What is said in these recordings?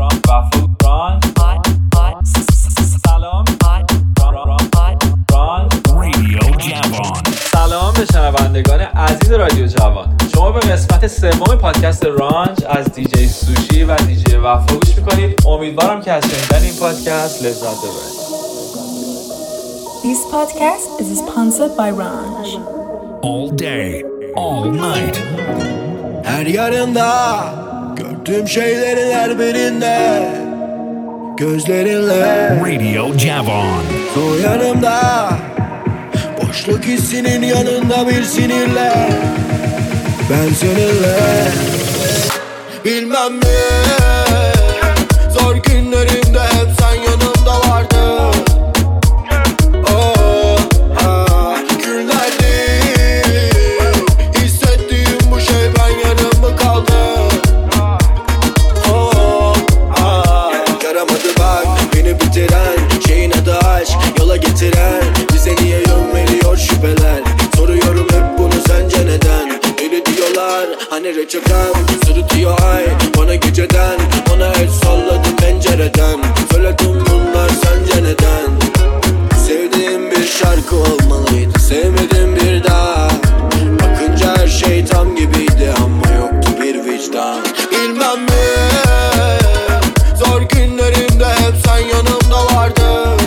سلام به شنوندگان عزیز رادیو جوان. شما به قسمت سوم پادکست رانج از دیجی سوشی و دیجی وفا گوش میکنید. امیدوارم که از شنیدن این پادکست لذت ببرید. This podcast is sponsored by Ranj. All day, all night. Her yanında gördüğüm şeylerin her birinde gözlerinle Radio Javon. o yanımda boşluk hissinin yanında bir sinirle ben seninle bilmem ne zor günlerimde hep sen yanımda vardın. Bize niye yön veriyor şüpheler? Soruyorum hep bunu sence neden? Öyle diyorlar hani reçeten sırıtıyor ay bana geceden. Ona el salladım pencereden. Söyledim bunlar sence neden? Sevdiğim bir şarkı olmalıydı, sevmedim bir daha. Bakınca her şey tam gibiydi ama yoktu bir vicdan. Bilmem ne zor günlerimde hep sen yanımda vardın.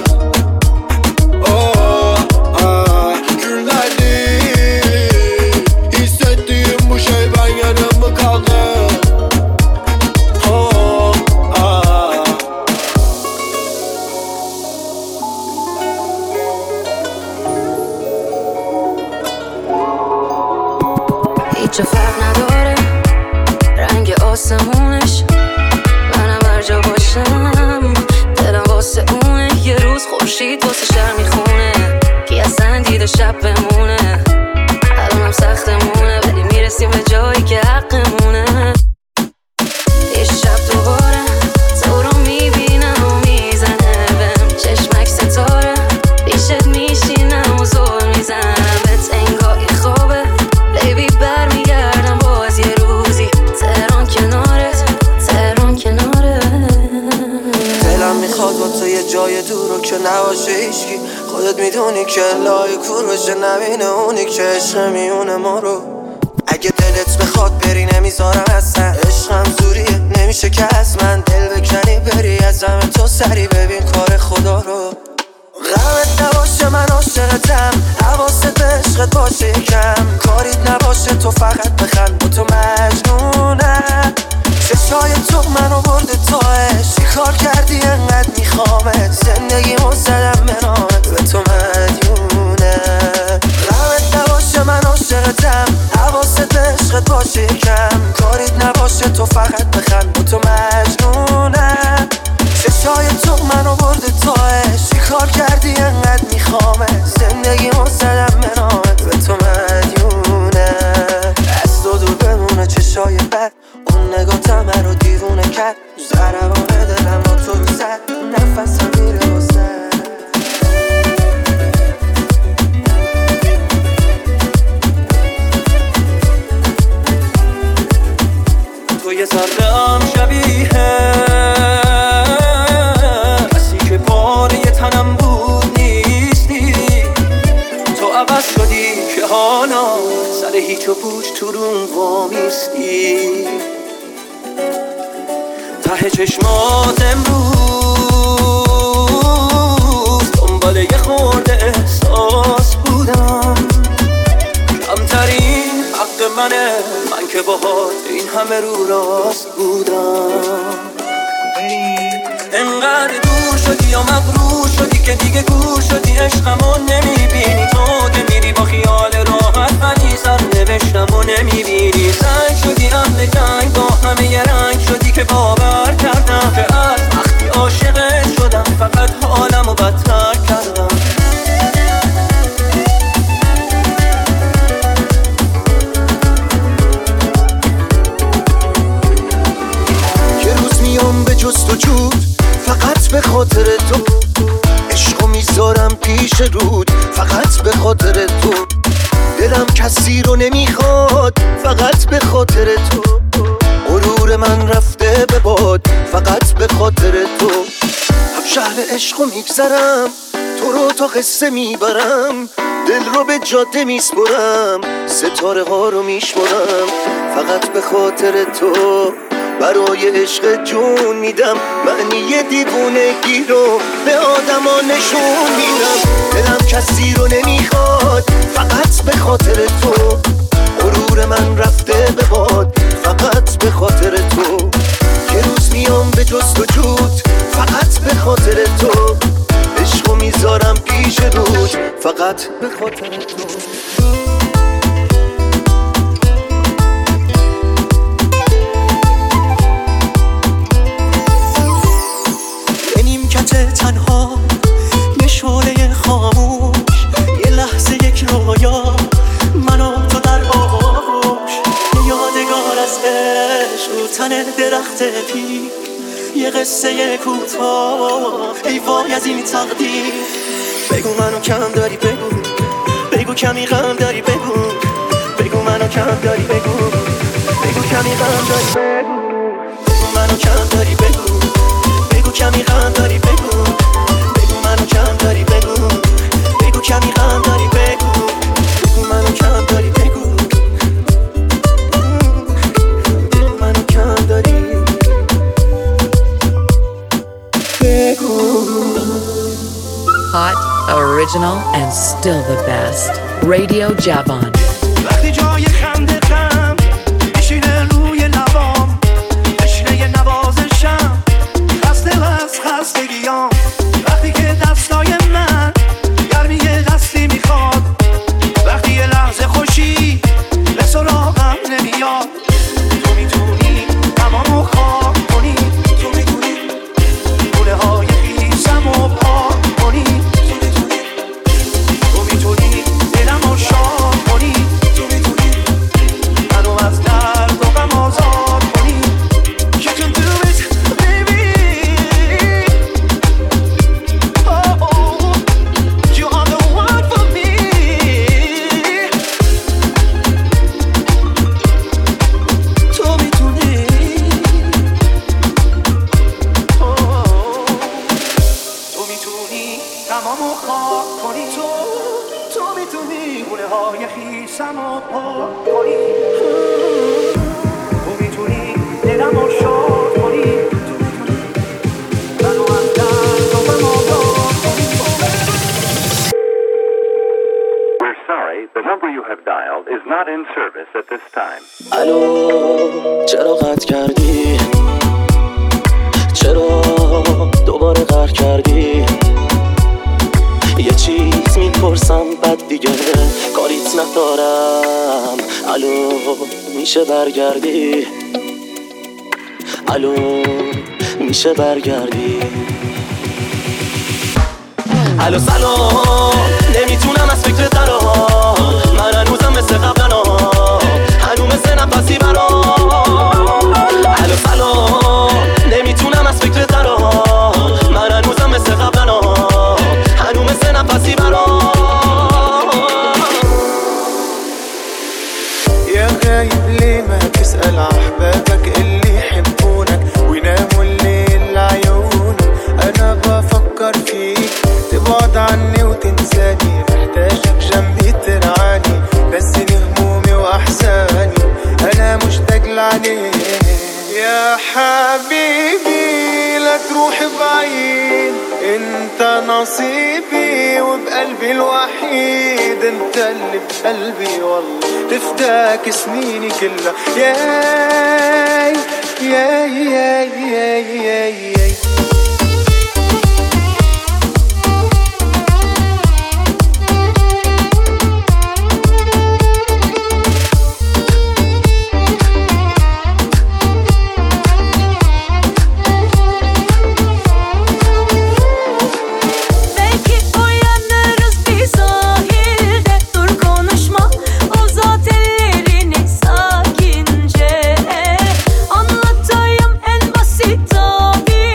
هیچ فرق نداره رنگ آسمونش منم هر جا باشم دلم واسه اونه یه روز خورشید واسه شهر میخونه کی اصلا دیده شب بمونه الانم سختمونه ولی میرسیم به جایی که حقمونه یه شب دوباره تو رو میبینم و میزنه بهم چشمک ستاره پیشت میشینم و زور میزنم بهت انگاهی خوابه بیبی برمیگردم باز یه روزی تهران کنارت دلم میخواد با تو یه جای دور رو که نباشه هیچکی خودت میدونی که لای کور بشه نبینه اونی که عشق میونه ما رو اگه دلت بخواد بری نمیذارم اصلا عشقم زوریه نمیشه که از من دل بکنی بری از همه تو سری ببین کار خدا رو غمت نباشه من عاشقتم حواست به عشقت باشه کم کاریت نباشه تو فقط بخند با تو مجنونم چشای تو منو برده تاش چی کار کردی انقدر میخوامت زندگیمو زدم به نامت به تو مدیونم غمت نباشه من عاشقتم حواست به عشقت باشه کم کاریت نباشه تو فقط بخند با تو مجنونم چشای تو منو برده تاش چی کار کردی انقدر میخوامت زندگیمو زدم به نامت به تو مدیونم از تو دور بمونه چشای بد اون نگاه همه رو دیوونه کرد زربانه دلم با تو زد نفسم میره واسه تو یه ذره‌ام شبیه کسی که پاره تنم بود نیستی تو عوض شدی که حالا سر هیچ و پوچ تو روم وامیستی ته چشمات امروز دنبال یه خورده احساس بودم کمترین حق منه من که باهات این همه رو راست بودم انقدر دور شدی یا مغرور شدی که دیگه گور شدی عشقمو نمیبینی تو میری با خیال راحت ولی سر نوشتم و نمیبینی سنگ شدی اهل جنگ با همه یه رنگ شدی که باور کردم که از وقتی عاشقت شدم فقط حالمو بدتر کردم یه روز میام به جست و جود فقط به خاطر تو عشقو میذارم پیش رود فقط به خاطر تو دلم کسی رو نمیخواد فقط به خاطر تو غرور من رفته به باد فقط به عشقو میگذرم، تو رو تا قصه میبرم، دل رو به جاده میسپرم، ستاره ها رو میشمرم، فقط به خاطر تو برای عشق جون میدم، معنی دیوونگی رو به آدما نشون میدم، دلم کسی رو نمیخواد فقط به خاطر تو، غرور من رفته به باد فقط به خاطر تو، یه روز میام به جستجوت فقط به خاطر تو، عشقو میذارم پیش رود فقط به خاطر تو. به نیمکت تنها یه شعله خاموش، یه لحظه یک رویا، من و تو در آغوش، یه یادگار از عشق رو تن درخت پیر، یه قصه کوتاه ای وای از این تقدیر. بگو منو کم داری، بگو بگو کمی غم داری، بگو بگو منو کم داری، بگو بگو کمی غم داری، بگو بگو منو کم داری، بگو بگو کمی غم داری، بگو بگو منو کم داری، بگو بگو کمی غم داری، بگو بگو منو کم داری، بگو بگو منو کم داری، بگو. Hot, original, and still the best. Radio Javon. وقتی جای خنده غم میشینه روی لبام، تشنه نوازشم، خسته و از خستگیام، وقتی که دستای من گرمی دستی میخواد، وقتی یه لحظه خوشی به سراغم نمیاد، تو میتونی تمامو خاک کنی، تو میتونی گونه های خیسم و پاک کنی، تو میتونی دلمو شاد کنی، تو میتونی منو از درد و غم آزاد کنی. You can do it baby, oh, oh, you are the one for me. تو میتونی تو میتونی تمامو خاک کنی، تو میتونی گونه های خیسم و پاک کنی، تو میتونی دلمو شاد کنی، تو میتونی منو از درد و غم آزاد کنی. We're sorry, the number you have dialed is not in service at this time. الو چرا قطع کردی؟ چرا دوباره قهر کردی؟ یه چیز میپرسم بعد دیگه کاریت ندارم. الو میشه برگردی؟ الو میشه برگردی؟ الو سلام، نمیتونم از فکر درام، من هنوزم مثل قبلا، هنوز مثل نفسی برام. الو سلام، نمیتونم از فکر درام، من هنوزم مثل قبلا، هنوز مثل نفسی برام. يا غايب ليه ما تسأل أحبابك اللي يحبونك ويناموا الليل لعيونك، أنا بفكر فيك تبعد عني وتنساني، محتاجك جنبي ترعاني، نسيني همومي وأحزاني، أنا مشتاق لعليك يا حبيبي، لا تروح بعيد، انت نصيبي وبقلبي الوحيد، انت اللي بقلبي والله تفداك سنيني كلها، ياي ياي ياي ياي ياي ياي. Anlatayım en basit tabi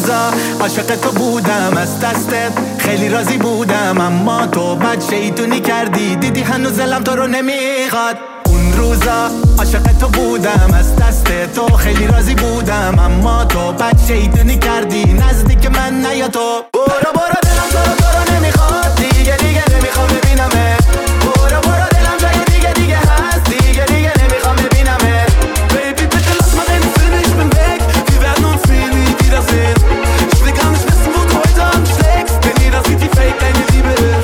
روزا عاشق تو بودم از دستت خیلی راضی بودم، اما تو بد شیطونی کردی، دیدی هنوز دلم تو رو نمیخواد. اون روزا عاشق تو بودم از دست تو خیلی راضی بودم، اما تو بد شیطونی کردی، نزدیک من نیا تو. برو برو دلم تو رو نمیخواد، دیگه نمیخوام ببینمت. برو برو دلم جای دیگه هست، دیگه نمیخوام ببینمت. Baby bitte lass mal reden, Film, ich bin weg, wir werden uns nie wiedersehen. Ich will gar nicht wissen, wo du heute Abend schlägst, denn jeder sieht wie fake deine Liebe ist.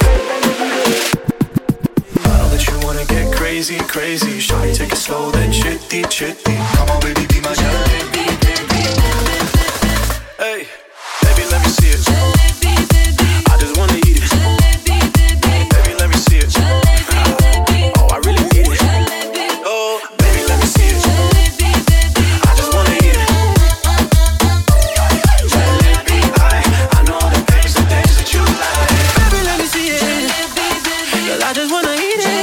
Now that you wanna get crazy, crazy, shawty take it slow, then chitty, chitty. Come on baby, be my jalebi, baby. Hey, baby let me see it. I just wanna eat it. Baby let me see it. Oh I really need it. Oh baby let me see it. I just wanna eat it. Jalebi, I know the things that you like. Baby let me see it. Girl I just wanna eat it.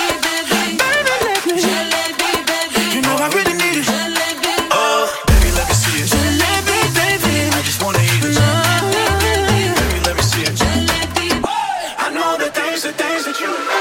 You know I really need it. Oh, baby, let me see it. Jalebi, baby, I just wanna eat it. Baby, let me see it. I know the things that you like.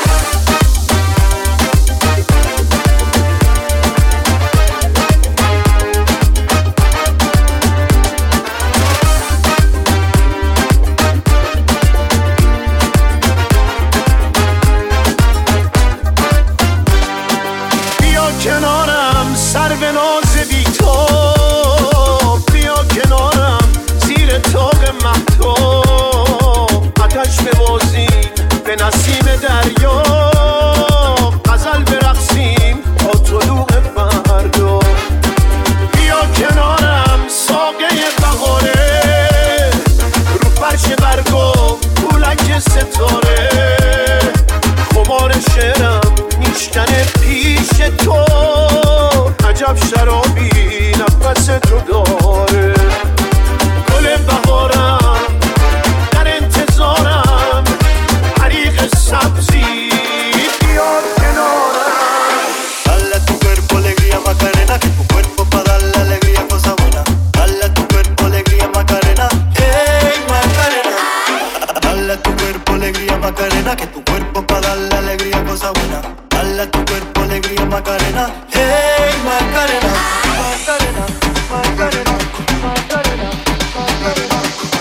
بیا کنارم سر به ناز بی تو، بیا کنارم زیر طاق مهتاب، آتش ببازیم به نسیم دریا، غزل برقصیم با طلوع فردا. بیا کنارم ساقه بهاره، رو فرش برگا پولک ستاره، خمار شعرم میشکنه پیش تو، عجب شرابی نفس تو داره. گل بهارم در انتظارم، حریق سبزی بیار کنارم. Dale a tu cuerpo alegría Macarena, que tu cuerpo pa' darle alegría cosa buena. Dale a tu cuerpo alegría Macarena, hey Macarena. Dale a tu cuerpo alegría Macarena, que tu cuerpo pa' darle alegría cosa buena. Dale a tu cuerpo alegría Macarena, hey Macarena. Macarena, Macarena, Macarena, Macarena.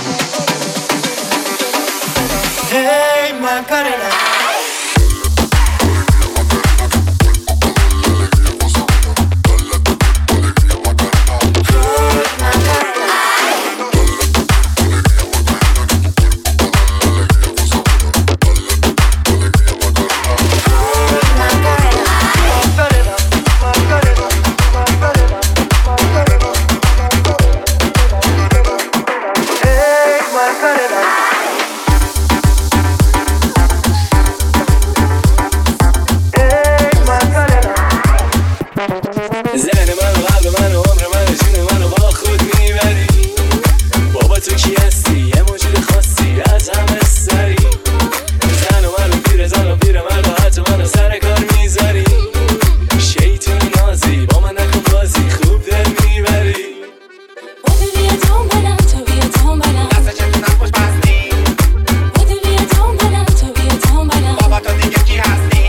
Hey Macarena. ذهن من و قلب من و عمر من و جون من و با خود میبری. بابا تو کی هستی؟ یه موجود خاصی از همه سری. زن و من و پیر زن و پیر من و حتی من و سر کار میذاری. شیطون نازی با من نکن بازی، خوب دل میبری. بابا تو دیگه کی هستی؟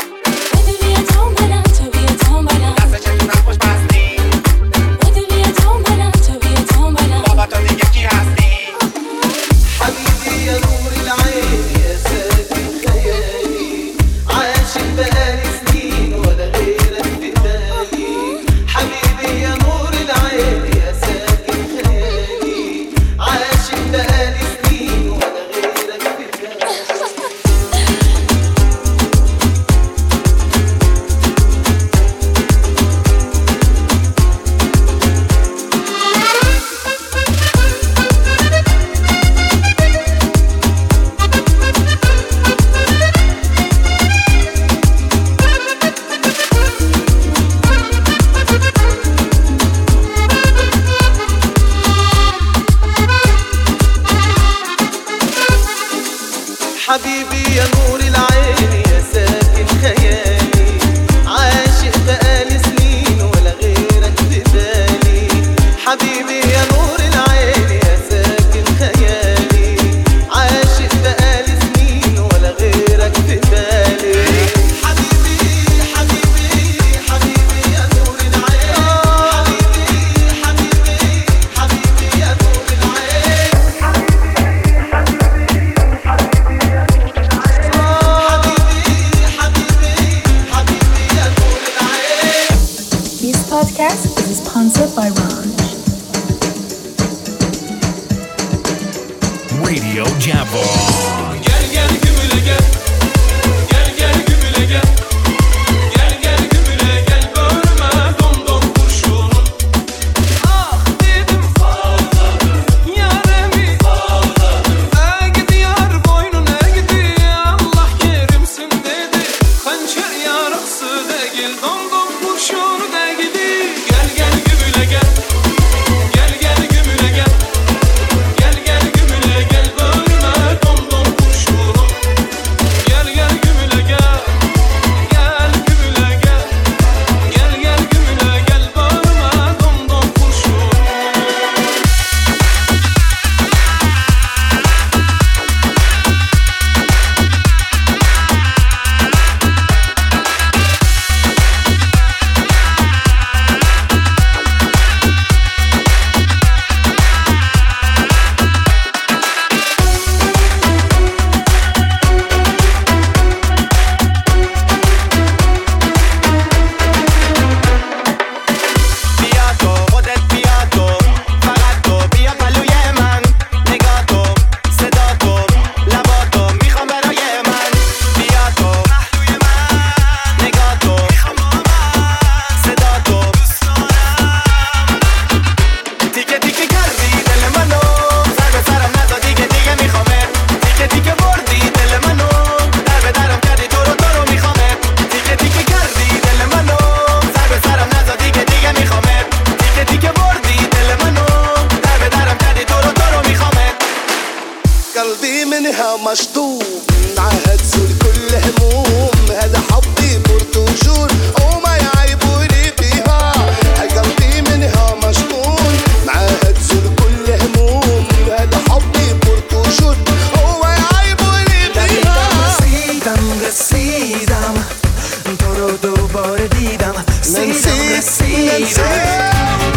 حبيبي يا نور العين يا ساكن خيالي، عاشق بقالي سنين ولا غيرك في بالي. حبيبي يا نور العين Radio Javon. Gel gel gümüle gel. Gel gel gümüle gel. Gel gel gümüle gel. Bölme dom dom kurşunun. Ah dedim fazladır. Yaremi fazladır. Gidiyor boynuna gidiyor. Allah yerimsin dedi. Hançer yarıksı değil. Dom dom kurşunu da gidi. Gel gel gümüle gel. Gel gel gümüle gel. Gel gel gümüle gel. Bölme dom dom kurşunu. Gel gel gümüle gel. Gel gümüle gel. Gel gel gümüle gel. Bölme dom dom kurşunu. بیا تو خودت بیا تو فقط تو بیا پلوی من نگاه تو صدا تو لبا تو میخوام برای من بیا تو پهلوی من نگاه تو میخوام با من صدا تو دوست دارم تیکه تیکه کردی دل منو سر به سرم نزدی که دیگه میخوامت تیکه تیکه بردی دل منو در به درم کردی تو رو میخوامت تیکه تیکه کردی دل منو سر به سرم نزدی که دیگه میخوامت تیکه تیکه بردی دل منو در به درم کردی تو رو میخوامت قلبي منها مشطوب عهد زول كل هموم هذا حبي برتوجور وما يعيبوني فيها قلبي منها مشطوب عهد زول كل هموم هذا حبي برتوجور وما يعيبوني فيها رسیدم تو رو دوباره دیدم رسیدم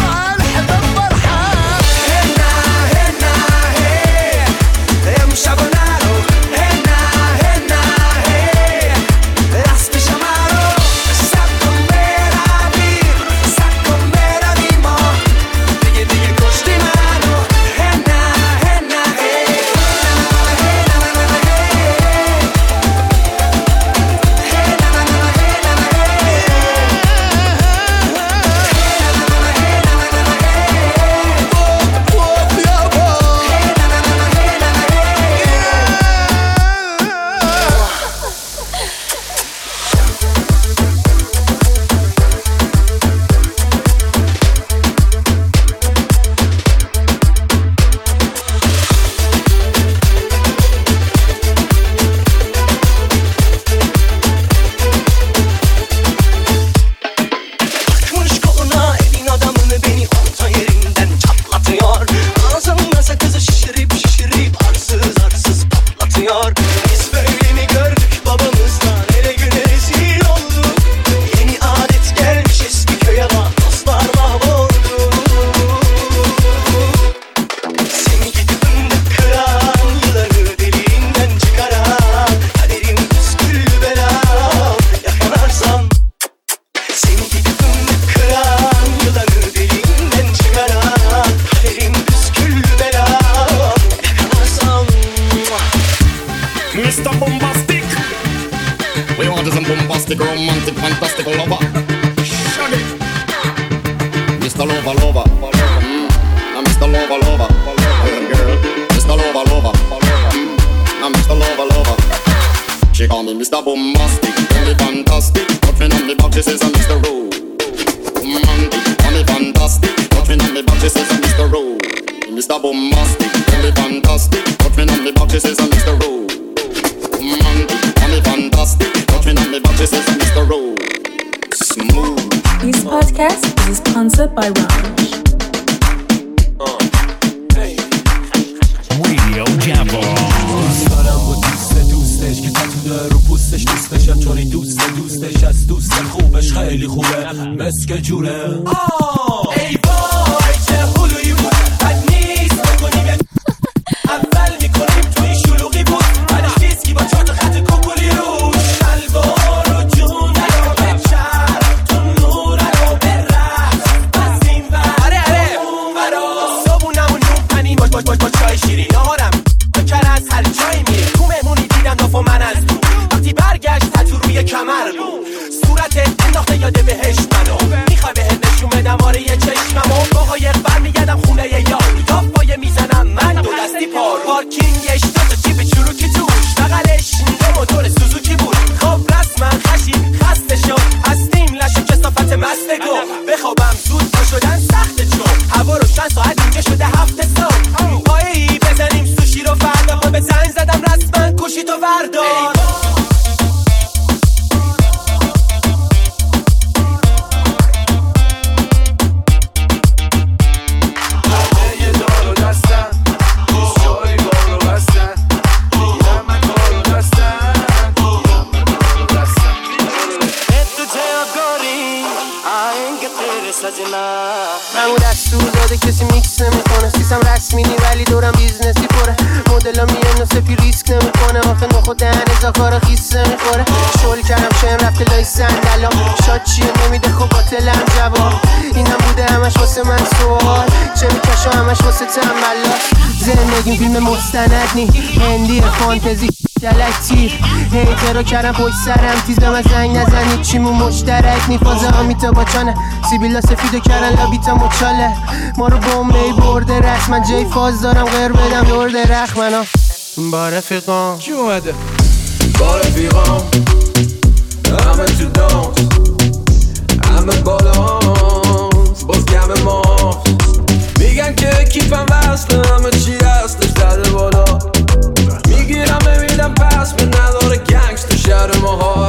Mr. Bombastic. We want some bombastic, romantic, fantastic lover. Shut it. Mr. Lover, lover. I'm Mr. Lover, lover. Girl. Mr. Lover, lover. I'm Mr. Lover, lover. She call me Mr. Bombastic, really fantastic. Touching on me back, she says I'm Mr. Romantic, call me fantastic. Touching on me back, she says I'm Mr. Mr. Bombastic, really fantastic. Touching on me back, she says I'm Mr. Romantic, call me fantastic. Touching on me back, she says I'm Mr. Smooth. This podcast is sponsored by Ranch. Radio Javon. دوستش که تتو داره رو پوستش دوستشم چون این دوستش از دوست خوبش خیلی خوبه مسک جوره ای وای چه حلویی بود بد نیست بکنیم اول میکنیم تو این شلوغی بود بعدش دیسکی با 4 تا خط کوکولی روش شلوار و جونه رو به چرم تو نوره رو به رقص بس این ور اون ورا صبونمون نون پنی باش چای شیرین نهارم تصمینی ولی دورم بیزنسی پره مدلا میان و سفی ریسک نمیکنه آخه نخو دهن ازاکارا خیس نمیخوره شل کردم شم رفته لای صندلام شاد چیه نمیده خب باطلم جواب اینم بوده همش واسه من سوال چه میکشم همش واسه تنبلاست زندگیم فیلم مستند نی هندی فانتزی دلک تیر هیتر رو کردم پشت سرم تیز به من زنگ نزنید چیمون مشترک نی فازه آمیتا باچانه سیبیلا سفیدو کردن لابیتا مچاله ما رو بومبی برده رسم من جای فاز دارم غیر بدم دور درخ منو با رفیقام کی اومده؟ با رفیقام همه تو دانس همه بالانس باز گم ماست میگن که کیفم وصله همه چی هستش زده بالا میگیرم ببینم پس به نداره گنگس تو شهر ماها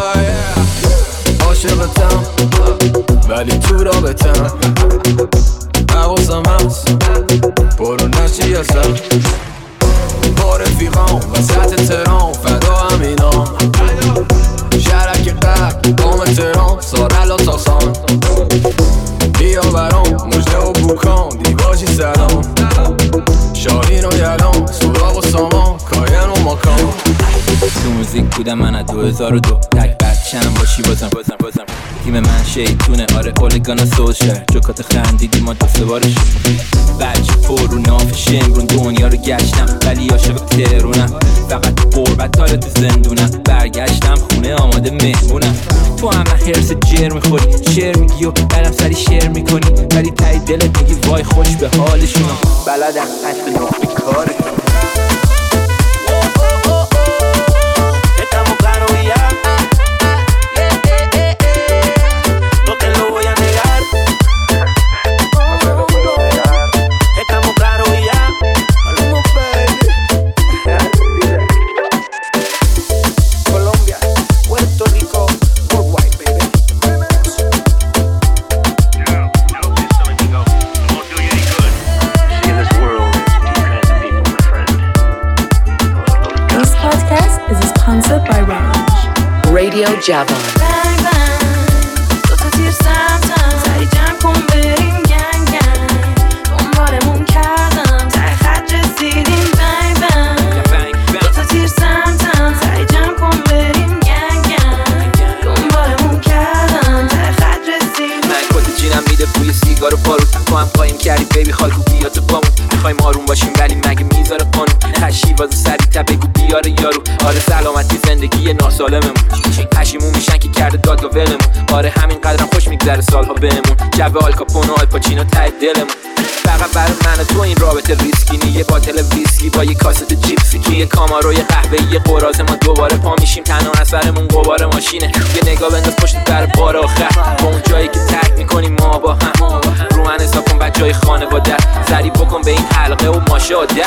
عاشقتم ولی تو رابطم حواسم هست برو نشی هستم با رفیقام وسط تهران فدا همینام شهرک قبل قام تهران سارلا تاسان بیا برام مجده و بوکان دیواجی سلام شاهین و یلام سوراغ و سامان کاین و ماکان تو موزیک بودم من از 2002 تک بچم باشی بازم تیم من شیطونه آره اولگان و سوشر جوکات خندیدی ما دو سه بارش بچه پر رو نافش امرون دنیا رو گشتم ولی عاشق تهرونم فقط تو قربت حالا تو زندونم برگشتم خونه آماده مهمونم تو هم هرس جر میخوری شعر میگی و برم سری شعر میکنی ولی تایی دلت میگی وای خوش به حالشونم بلدم اصل نقطه کارشون Radio Javon. دو تا تیر سمتم سری جمع کن بریم گنگ گنگ دنبالمون کردم تای خط رسیدیم بنگ دو تا تیر سمتم سری جمع کن بریم گنگ گنگ دنبالمون کردم تای خط رسیدیم من کل جینم میده بوی سیگار و بارود تو هم قایم کردی بیبی خالکو بیا تو بامون میخوایم آروم باشیم ولی مگه میذاره قانون هشی واسه سری تا بگو بیاره یارو آره سلامتی زندگی ناسالممون پشیمون میشن که کرده داد و ولمون آره همین قدرم خوش میگذره سالها بهمون جو آلکاپون و آلپاچینو ته دلمون فقط برای من و تو این رابطه ریسکی نی یه باتل ویسکی با یه کاست جیپسی که یه کاماروی قهوه‌ای قراز ما دوباره پا میشیم تنها اثرمون قبار ماشینه یه نگاه بنداز پشت در بار آخر با اون جایی که ترک میکنیم ما با هم رو من حساب کن بچهای خانواده سری بکن به این حلقه و ماشاءالله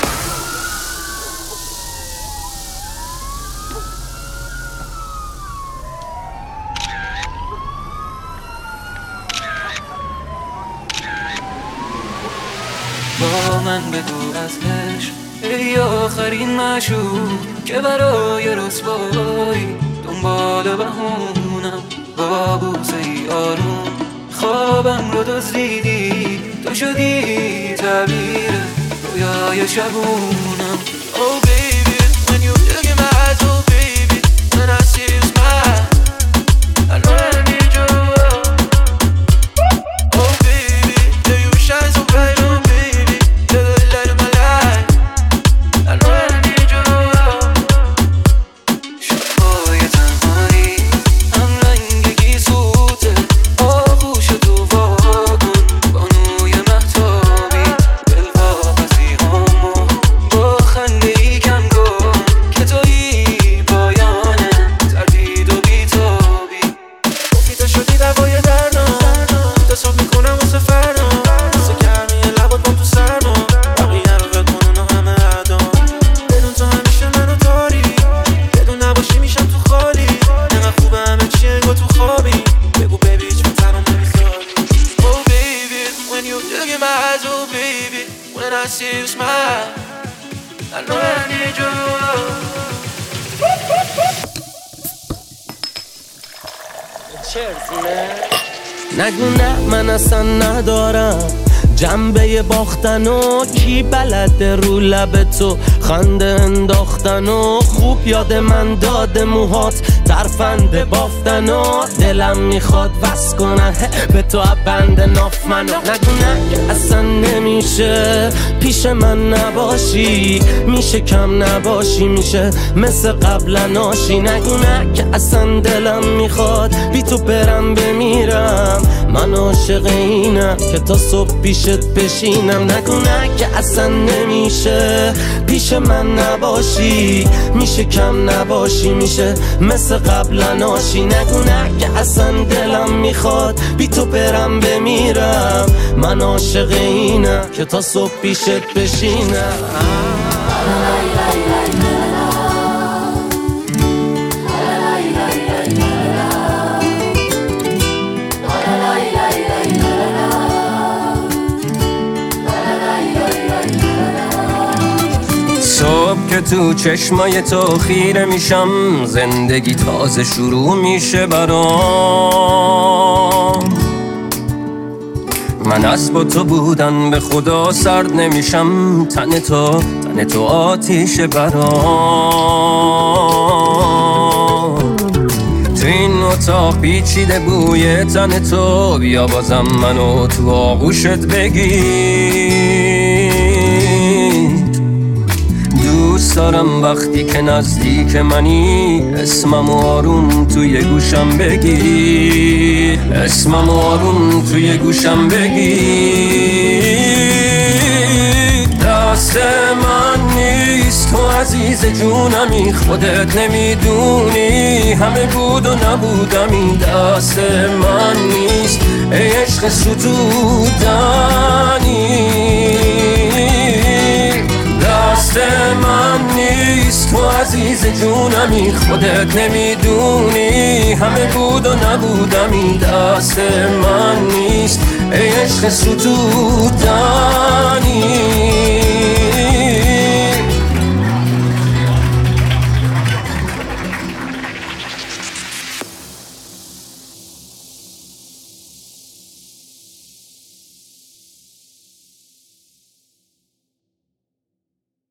با من بگو از عشق ای آخرین معشوق که برای رسوایی دنبال بهونم با بوسه ای آروم خوابم رو دزدیدی تو شدی تعبیر رویای شبونم Oh baby when you look in my eyes oh baby when I see you smile I know I need you Oh baby yeah you shine so bright oh baby you're the light of my life I know I need you شبهای تنهایی هم رنگی سوته آغوش تو واکن بانوی مهتابی دلواپسی همو با خنده ای کم کن که تویی پایانه تردید و بیتابی گفتی شدی دوای دردم تصاب میکنم واسه فردا واسه گرمی لبات بام تو سرما بقیه رو بکن اونو همه عدام بدون تو همیشه منو داری بدون نباشی میشم تو خالی نقدر خوبه همه چی انگار تو خوابی بگو بیبی هیچ من تنها نمیذاری Oh baby when you look in my eyes oh baby when I see you smile I know I need you نگو نه من اصلا ندارم جنبه باختن و کی بلده رو لب تو خنده انداختن و خوب یاد من داده موهات ترفند بافتن و دلم میخواد وصل کنه به تو بند ناف منو. نگو نه که اصلا نمیشه پیش من نباشی، میشه کم نباشی، میشه مثل قبلا ناشی. نگو نه که اصلا دلم میخواد بی تو برم بمیرم، من عاشق اینم که تا صبح پیشت بشینم. نگو نه که اصلا نمیشه پیش من نباشی، میشه کم نباشی، میشه مثل قبلا ناشی. نگو نه که اصلا دلم میخواد بی تو برم بمیرم، من عاشق اینم که تا صبح پیشت بشینم. صبح که تو چشمای تو خیره میشم، زندگی تازه شروع میشه برام. من از با تو بودن به خدا سرد نمیشم، تن تو آتیش برام. تو این اتاق پیچیده بوی تن تو، بیا بازم منو تو آغوشت بگیر. دوست دارم وقتی که نزدیک منی اسمم آروم توی گوشم بگی، اسمم آروم توی گوشم بگی. دست من نیست تو عزیز جونمی، خودت نمیدونی همه بود و نبودمی. دست من نیست ای عشق ستودنی، دست من نیست تو عزیز جونمی، خودت نمیدونی همه بود و نبودمی. دست من نیست ای عشق ستودنی.